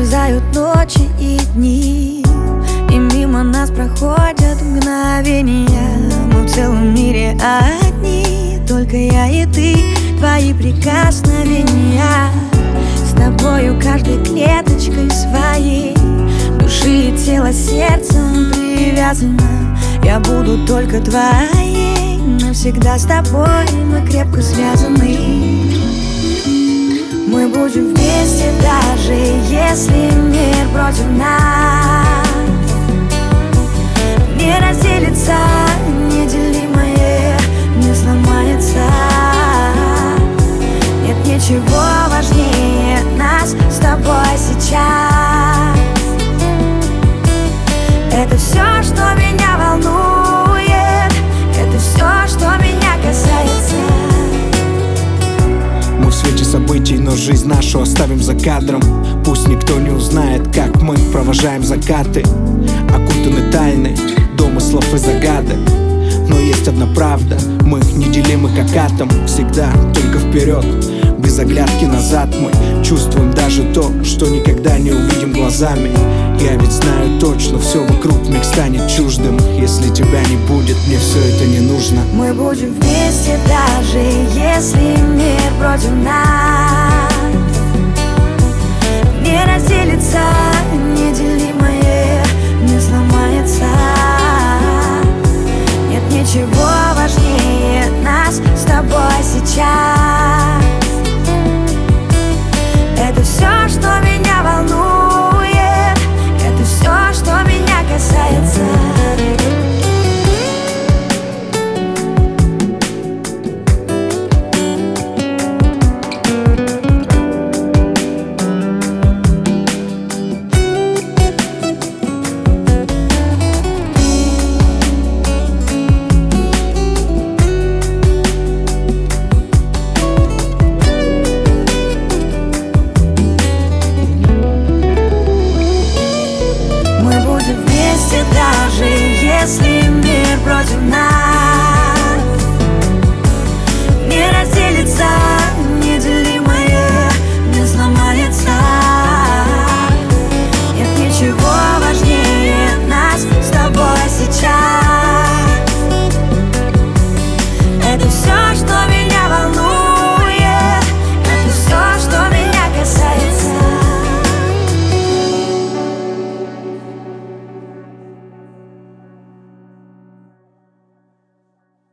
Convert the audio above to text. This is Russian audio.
исчезают ночи и дни, и мимо нас проходят мгновения. Мы в целом мире одни, только я и ты, твои прикосновения. С тобою каждой клеточкой своей души и тела сердцем привязана. Я буду только твоей, навсегда с тобой мы крепко связаны. Мы будем вместе, даже если мир против нас. Не разделится неделимое, не сломается. Нет ничего важнее нас с тобой сейчас. Это все, что меня волнует, это все, что меня касается. Мы в свете событий, но жизнь нашу оставим за кадром. Пусть никто не узнает, как мы провожаем закаты, окутаны тайны домыслов и загадок. Но есть одна правда, мы неделимы как атом. Всегда только вперед, без оглядки назад. Мы чувствуем даже то, что никогда не увидим глазами. Я ведь знаю точно, все вокруг миг станет чуждым. Если тебя не будет, мне все это не нужно. Мы будем вместе, даже если мир против нас. Не разделится неделимое, не сломается. Нет ничего важнее нас с тобой сейчас. Это все, что меня волнует, это все, что меня касается. Даже если мир против нас.